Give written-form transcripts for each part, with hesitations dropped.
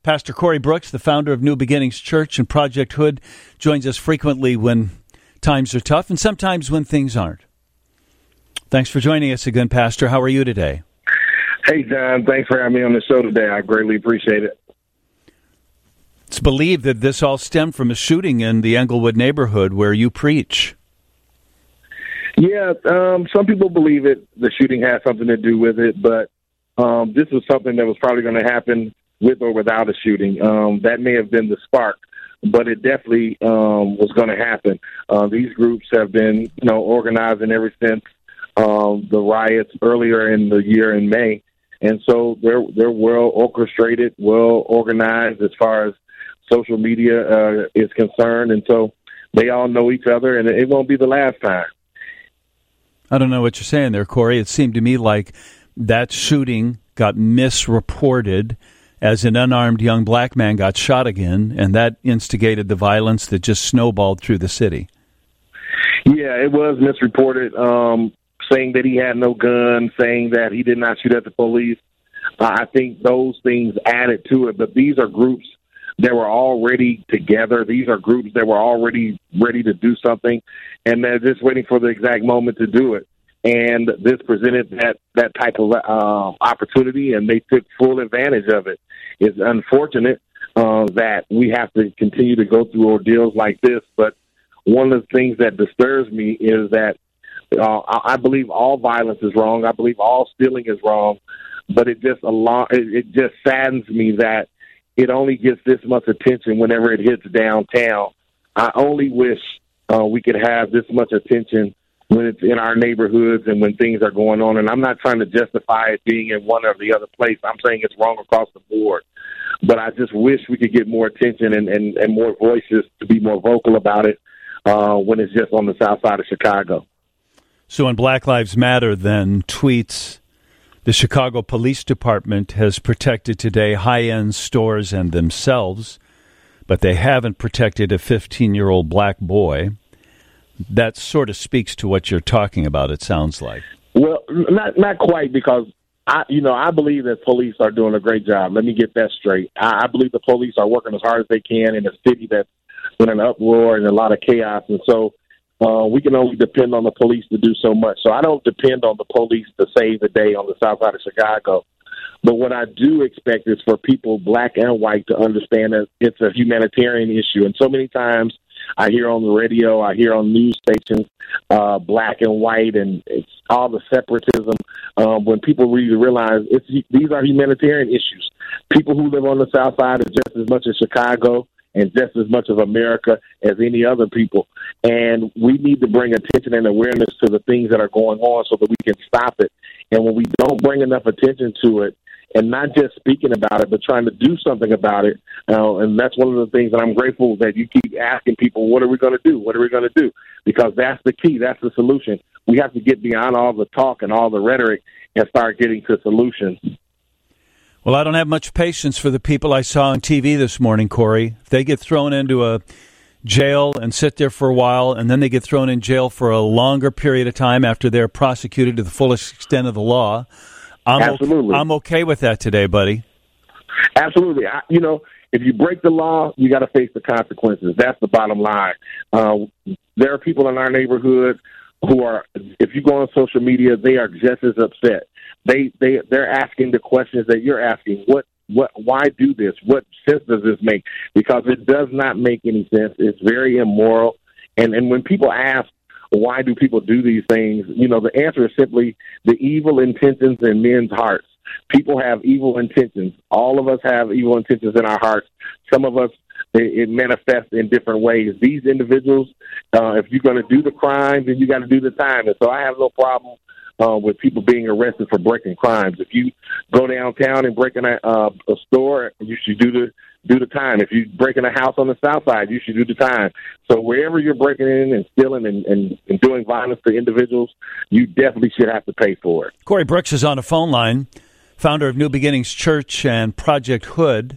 Pastor Corey Brooks, the founder of New Beginnings Church and Project Hood, joins us frequently when times are tough and sometimes when things aren't. Thanks for joining us again, Pastor. How are you today? Hey, John. Thanks for having me on the show today. I greatly appreciate it. It's believed that this all stemmed from a shooting in the Englewood neighborhood where you preach. Yeah, some people believe it. The shooting has something to do with it, but this was something that was probably going to happen with or without a shooting. That may have been the spark, but it definitely was going to happen. These groups have been, organizing ever since the riots earlier in the year in May, and so they're well orchestrated, well organized as far as social media is concerned, and so they all know each other, and it won't be the last time. I don't know what you're saying there, Corey. It seemed to me like that shooting got misreported as an unarmed young black man got shot again, and that instigated the violence that just snowballed through the city. Yeah, it was misreported, saying that he had no gun, saying that he did not shoot at the police. I think those things added to it, but these are groups that were already together. These are groups that were already ready to do something, and they're just waiting for the exact moment to do it. And this presented that type of opportunity, and they took full advantage of it. It's unfortunate that we have to continue to go through ordeals like this, but one of the things that disturbs me is that I believe all violence is wrong. I believe all stealing is wrong, but it just saddens me that it only gets this much attention whenever it hits downtown. I only wish we could have this much attention when it's in our neighborhoods and when things are going on. And I'm not trying to justify it being in one or the other place. I'm saying it's wrong across the board. But I just wish we could get more attention and more voices to be more vocal about it when it's just on the south side of Chicago. So when Black Lives Matter then tweets, the Chicago Police Department has protected today high-end stores and themselves, but they haven't protected a 15-year-old black boy. That sort of speaks to what you're talking about, it sounds like. Well, not quite, because I believe that police are doing a great job. Let me get that straight. I believe the police are working as hard as they can in a city that's in an uproar and a lot of chaos, and so we can only depend on the police to do so much. So I don't depend on the police to save the day on the south side of Chicago. But what I do expect is for people, black and white, to understand that it's a humanitarian issue. And so many times I hear on the radio, I hear on news stations, black and white, and it's all the separatism. When people really realize these are humanitarian issues. People who live on the south side are just as much as Chicago and just as much of America as any other people. And we need to bring attention and awareness to the things that are going on so that we can stop it. And when we don't bring enough attention to it, and not just speaking about it, but trying to do something about it, and that's one of the things that I'm grateful that you keep asking people, what are we going to do? What are we going to do? Because that's the key. That's the solution. We have to get beyond all the talk and all the rhetoric and start getting to solutions. Well, I don't have much patience for the people I saw on TV this morning, Corey. If they get thrown into a jail and sit there for a while, and then they get thrown in jail for a longer period of time after they're prosecuted to the fullest extent of the law, Absolutely. I'm okay with that today, buddy. Absolutely. If you break the law, you got to face the consequences. That's the bottom line. There are people in our neighborhood who are, if you go on social media, they are just as upset. They're asking the questions that you're asking. Why do this? What sense does this make? Because it does not make any sense. It's very immoral. And when people ask, why do people do these things? The answer is simply the evil intentions in men's hearts. People have evil intentions. All of us have evil intentions in our hearts. Some of us, it manifests in different ways. These individuals, if you're going to do the crime, then you got to do the time. And so I have no problem with people being arrested for breaking crimes. If you go downtown and break in a store, you should do the time. If you break in a house on the south side, you should do the time. So wherever you're breaking in and stealing and doing violence to individuals, you definitely should have to pay for it. Corey Brooks is on a phone line, founder of New Beginnings Church and Project Hood.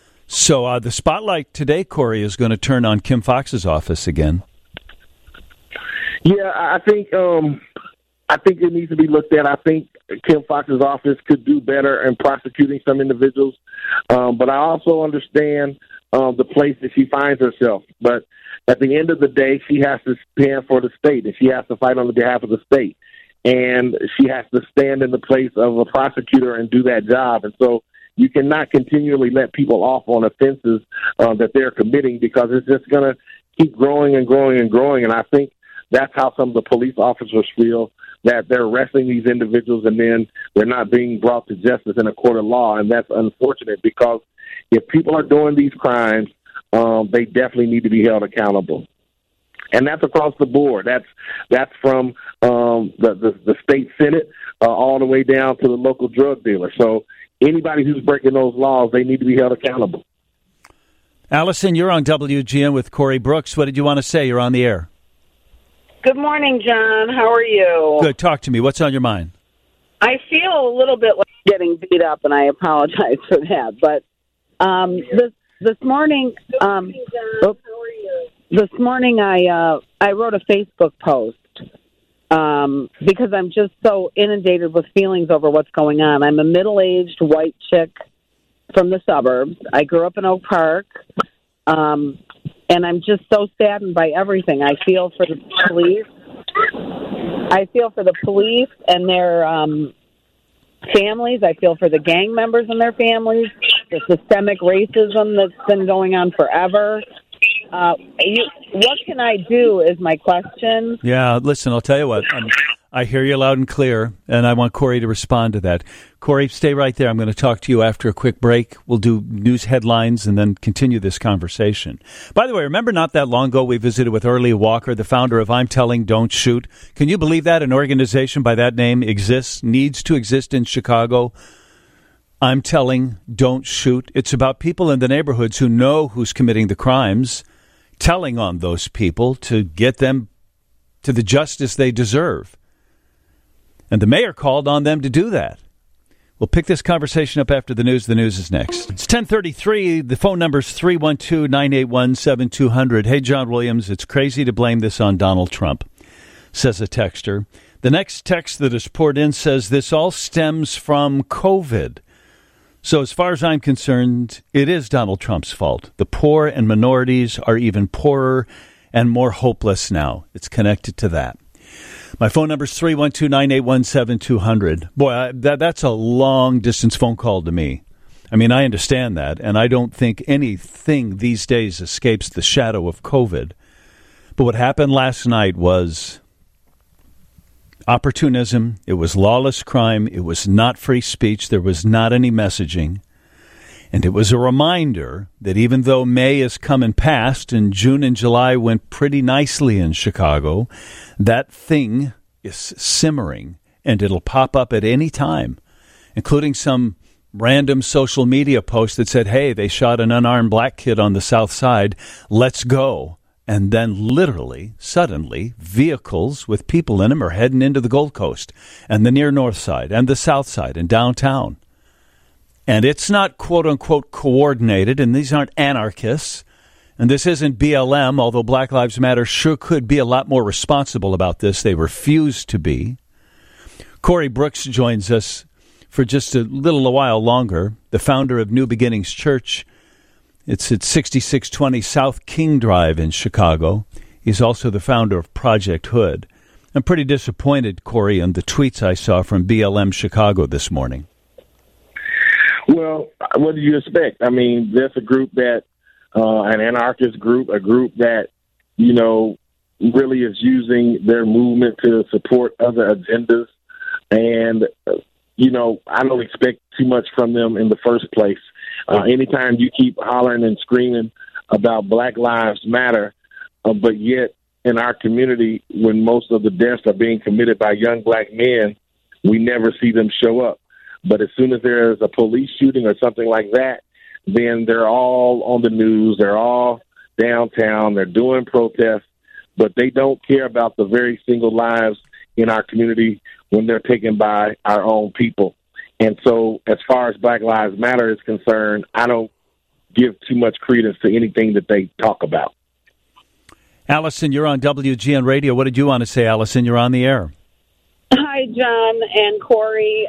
So the spotlight today, Corey, is going to turn on Kim Foxx's office again. Yeah, I think I think it needs to be looked at. I think Kim Foxx's office could do better in prosecuting some individuals. But I also understand the place that she finds herself. But at the end of the day, she has to stand for the state, and she has to fight on the behalf of the state. And she has to stand in the place of a prosecutor and do that job. And so you cannot continually let people off on offenses that they're committing, because it's just going to keep growing and growing and growing. And I think that's how some of the police officers feel, that they're arresting these individuals and then they're not being brought to justice in a court of law. And that's unfortunate, because if people are doing these crimes, they definitely need to be held accountable. And that's across the board. That's from the state Senate all the way down to the local drug dealer. So anybody who's breaking those laws, they need to be held accountable. Allison, you're on WGN with Corey Brooks. What did you want to say? You're on the air. Good morning, John. How are you? Good. Talk to me. What's on your mind? I feel a little bit like getting beat up, and I apologize for that. But this morning, This morning I wrote a Facebook post because I'm just so inundated with feelings over what's going on. I'm a middle-aged white chick from the suburbs. I grew up in Oak Park, and I'm just so saddened by everything. I feel for the police. I feel for the police and their families. I feel for the gang members and their families. The systemic racism that's been going on forever. What can I do is my question. Yeah, listen, I'll tell you what. I hear you loud and clear, and I want Corey to respond to that. Corey, stay right there. I'm going to talk to you after a quick break. We'll do news headlines and then continue this conversation. By the way, remember not that long ago we visited with Early Walker, the founder of I'm Telling, Don't Shoot. Can you believe that an organization by that name exists, needs to exist in Chicago? I'm Telling, Don't Shoot. It's about people in the neighborhoods who know who's committing the crimes, telling on those people to get them to the justice they deserve. And the mayor called on them to do that. We'll pick this conversation up after the news. The news is next. It's 10:33. The phone number's 312-981-7200. Hey, John Williams, it's crazy to blame this on Donald Trump, says a texter. The next text that is poured in says this all stems from COVID. So as far as I'm concerned, it is Donald Trump's fault. The poor and minorities are even poorer and more hopeless now. It's connected to that. My phone number is 312-981-7200. Boy, that's a long-distance phone call to me. I mean, I understand that, and I don't think anything these days escapes the shadow of COVID. But what happened last night was opportunism. It was lawless crime. It was not free speech. There was not any messaging. And it was a reminder that even though May is come and passed and June and July went pretty nicely in Chicago, that thing is simmering and it'll pop up at any time, including some random social media post that said, hey, they shot an unarmed black kid on the south side. Let's go. And then literally, suddenly, vehicles with people in them are heading into the Gold Coast and the near north side and the south side and downtown. And it's not, quote-unquote, coordinated, and these aren't anarchists, and this isn't BLM, although Black Lives Matter sure could be a lot more responsible about this. They refuse to be. Corey Brooks joins us for just a while longer, the founder of New Beginnings Church. It's at 6620 South King Drive in Chicago. He's also the founder of Project Hood. I'm pretty disappointed, Corey, in the tweets I saw from BLM Chicago this morning. Well, what do you expect? I mean, there's a group that, an anarchist group, a group that, really is using their movement to support other agendas. And, I don't expect too much from them in the first place. Anytime you keep hollering and screaming about Black Lives Matter, but yet in our community, when most of the deaths are being committed by young black men, we never see them show up. But as soon as there is a police shooting or something like that, then they're all on the news. They're all downtown. They're doing protests, but they don't care about the very single lives in our community when they're taken by our own people. And so as far as Black Lives Matter is concerned, I don't give too much credence to anything that they talk about. Allison, you're on WGN Radio. What did you want to say, Allison? You're on the air. Hi, John and Corey.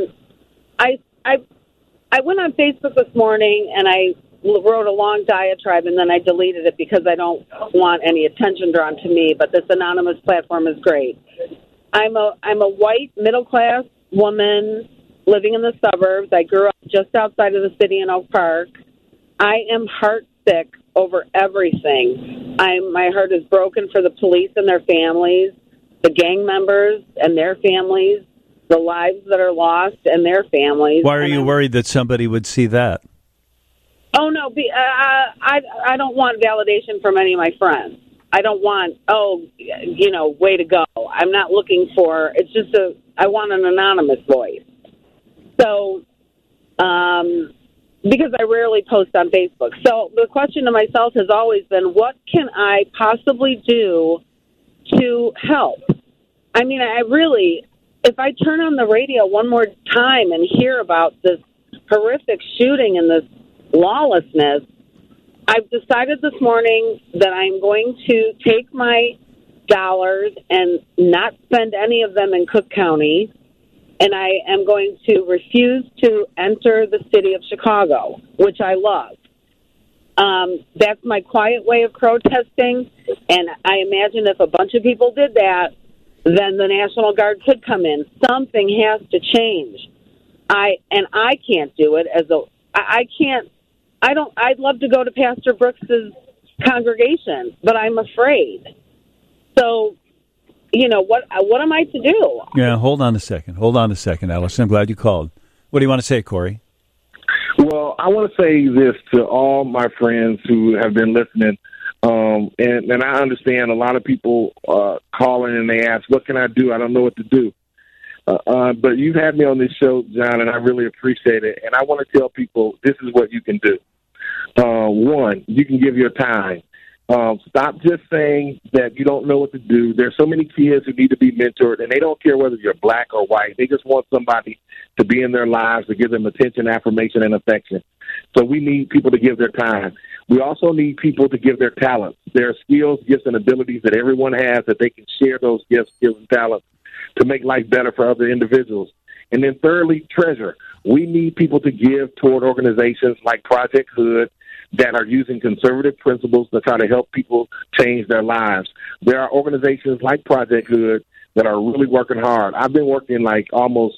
I went on Facebook this morning and I wrote a long diatribe and then I deleted it because I don't want any attention drawn to me. But this anonymous platform is great. I'm a white middle class woman living in the suburbs. I grew up just outside of the city in Oak Park. I am heartsick over everything. My heart is broken for the police and their families, the gang members and their families, the lives that are lost and their families. Why are you worried that somebody would see that? Oh, no. I don't want validation from any of my friends. I don't want, way to go. I'm not looking for, I want an anonymous voice. So, because I rarely post on Facebook. So the question to myself has always been, what can I possibly do to help? I mean, if I turn on the radio one more time and hear about this horrific shooting and this lawlessness, I've decided this morning that I'm going to take my dollars and not spend any of them in Cook County, and I am going to refuse to enter the city of Chicago, which I love. That's my quiet way of protesting, and I imagine if a bunch of people did that, then the National Guard could come in. Something has to change. I can't do it I'd love to go to Pastor Brooks's congregation, but I'm afraid. So, what am I to do? Yeah, hold on a second, Allison. I'm glad you called. What do you want to say, Corey? Well, I want to say this to all my friends who have been listening. And I understand a lot of people calling and they ask, what can I do? I don't know what to do. But you've had me on this show, John, and I really appreciate it. And I want to tell people this is what you can do. One, you can give your time. Stop just saying that you don't know what to do. There's so many kids who need to be mentored, and they don't care whether you're black or white. They just want somebody to be in their lives, to give them attention, affirmation, and affection. So we need people to give their time. We also need people to give their talents, their skills, gifts, and abilities that everyone has, that they can share those gifts, skills, and talents to make life better for other individuals. And then thirdly, treasure. We need people to give toward organizations like Project Hood that are using conservative principles to try to help people change their lives. There are organizations like Project Hood that are really working hard. I've been working like almost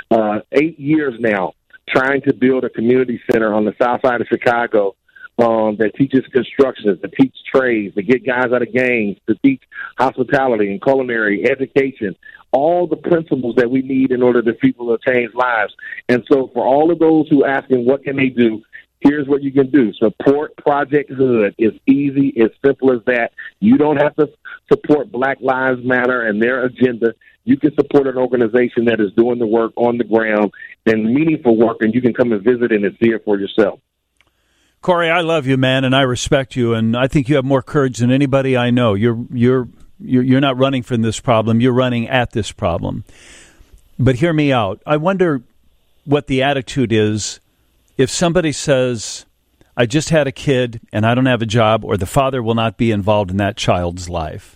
8 years now trying to build a community center on the south side of Chicago that teaches construction, to teach trades, to get guys out of gangs, to teach hospitality and culinary, education, all the principles that we need in order for people to change lives. And so for all of those who are asking what can they do, here's what you can do. Support Project Hood. It's easy. It's simple as that. You don't have to support Black Lives Matter and their agenda. You can support an organization that is doing the work on the ground and meaningful work, and you can come and visit and see it for yourself. Corey, I love you, man, and I respect you, and I think you have more courage than anybody I know. You're not running from this problem. You're running at this problem. But hear me out. I wonder what the attitude is if somebody says, I just had a kid and I don't have a job, or the father will not be involved in that child's life.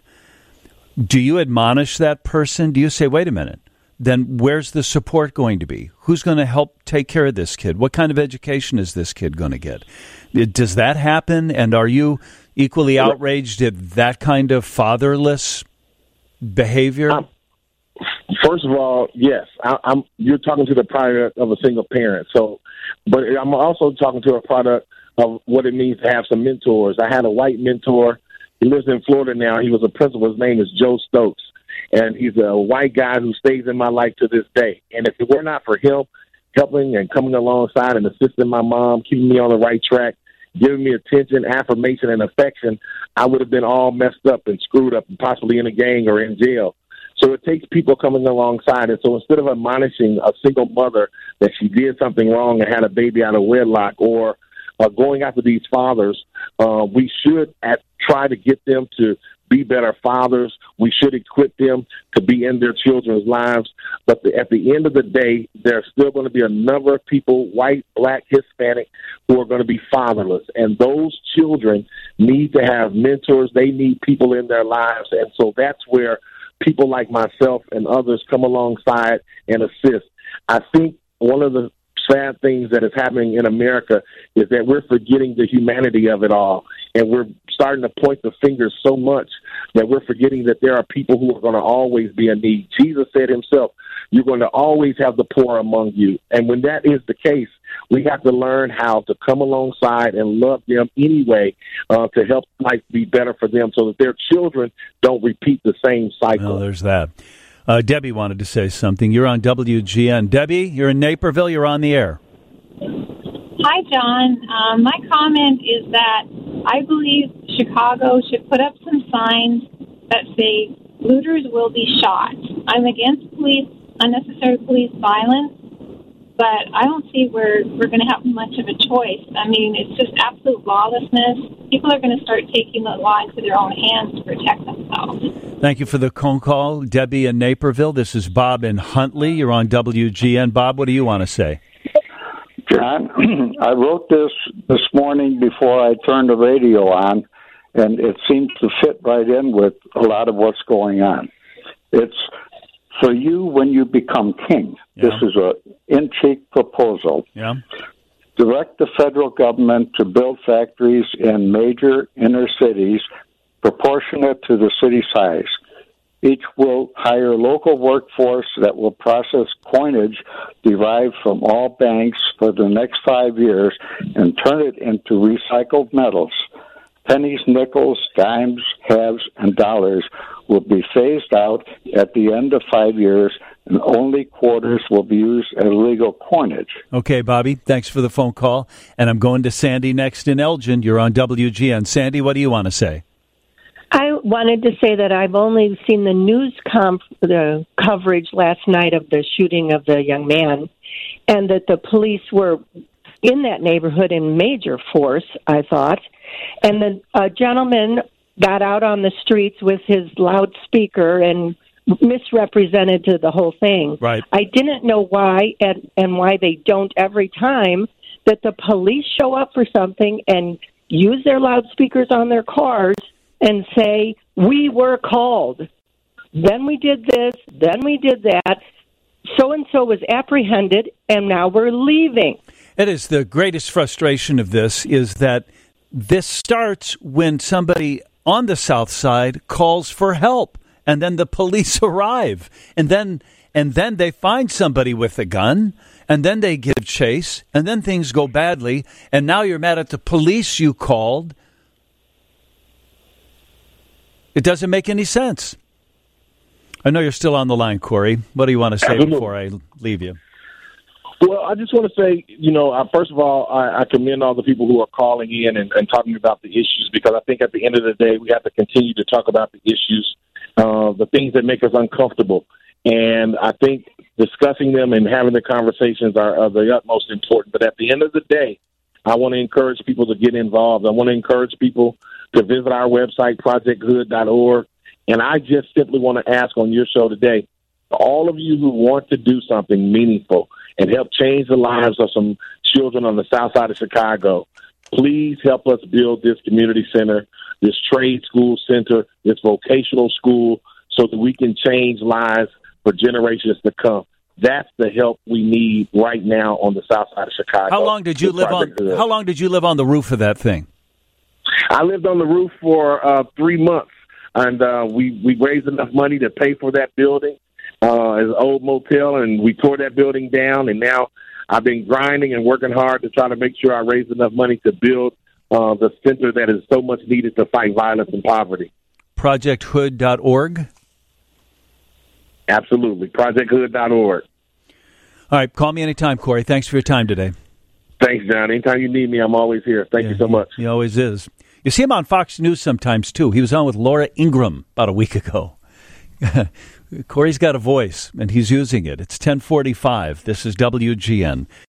Do you admonish that person? Do you say, wait a minute, then where's the support going to be? Who's going to help take care of this kid? What kind of education is this kid going to get? Does that happen? And are you equally outraged at that kind of fatherless behavior? First of all, yes. You're talking to the product of a single parent. But I'm also talking to a product of what it means to have some mentors. I had a white mentor. He lives in Florida now. He was a principal. His name is Joe Stokes. And he's a white guy who stays in my life to this day. And if it were not for him helping and coming alongside and assisting my mom, keeping me on the right track, giving me attention, affirmation, and affection, I would have been all messed up and screwed up and possibly in a gang or in jail. So it takes people coming alongside. And so instead of admonishing a single mother that she did something wrong and had a baby out of wedlock, or going after these fathers, we should try to get them to be better fathers. We should equip them to be in their children's lives. But at the end of the day, there's still going to be a number of people, white, black, Hispanic, who are going to be fatherless. And those children need to have mentors. They need people in their lives. And so that's where people like myself and others come alongside and assist. I think one of the sad things that is happening in America is that we're forgetting the humanity of it all. And we're starting to point the fingers so much that we're forgetting that there are people who are going to always be in need. Jesus said himself, you're going to always have the poor among you. And when that is the case, we have to learn how to come alongside and love them anyway to help life be better for them so that their children don't repeat the same cycle. Well, there's that. Debbie wanted to say something. You're on WGN. Debbie, you're in Naperville. You're on the air. Hi, John. My comment is that I believe Chicago should put up some signs that say looters will be shot. I'm against unnecessary police violence, but I don't see where we're going to have much of a choice. I mean, it's just absolute lawlessness. People are going to start taking the law into their own hands to protect themselves. Thank you for the phone call, Debbie in Naperville. This is Bob in Huntley. You're on WGN. Bob, what do you want to say? John, I wrote this morning before I turned the radio on, and it seems to fit right in with a lot of what's going on. It's for you when you become king. Yeah. This is a in-cheek proposal. Yeah. Direct the federal government to build factories in major inner cities proportionate to the city size. Each will hire a local workforce that will process coinage derived from all banks for the next 5 years and turn it into recycled metals. Pennies, nickels, dimes, halves, and dollars will be phased out at the end of 5 years, and only quarters will be used as legal coinage. Okay, Bobby, thanks for the phone call. And I'm going to Sandy next in Elgin. You're on WGN. Sandy, what do you want to say? I wanted to say that I've only seen the news the coverage last night of the shooting of the young man, and that the police were in that neighborhood in major force, I thought. And the gentleman got out on the streets with his loudspeaker and misrepresented to the whole thing. Right. I didn't know why and why they don't every time that the police show up for something and use their loudspeakers on their cars and say, we were called. Then we did this, then we did that. So-and-so was apprehended, and now we're leaving. It is the greatest frustration of this is that this starts when somebody on the South Side calls for help, and then the police arrive, and then they find somebody with a gun, and then they give chase, and then things go badly, and now you're mad at the police you called. It doesn't make any sense. I know you're still on the line, Corey. What do you want to say before I leave you? Well, I just want to say, first of all, I commend all the people who are calling in and talking about the issues, because I think at the end of the day, we have to continue to talk about the issues, the things that make us uncomfortable. And I think discussing them and having the conversations are of the utmost important. But at the end of the day, I want to encourage people to get involved. I want to encourage people to visit our website, projecthood.org. And I just simply want to ask on your show today, all of you who want to do something meaningful and help change the lives of some children on the south side of Chicago, please help us build this community center, this trade school center, this vocational school, so that we can change lives for generations to come. That's the help we need right now on the south side of Chicago. How long did you live on the roof of that thing? I lived on the roof for 3 months, and we raised enough money to pay for that building as an old motel, and we tore that building down, and now I've been grinding and working hard to try to make sure I raise enough money to build the center that is so much needed to fight violence and poverty. ProjectHood.org? Absolutely, ProjectHood.org. All right, call me anytime, Corey. Thanks for your time today. Thanks, John. Anytime you need me, I'm always here. Thank you so much. He always is. You see him on Fox News sometimes, too. He was on with Laura Ingraham about a week ago. Corey's got a voice, and he's using it. It's 10:45. This is WGN.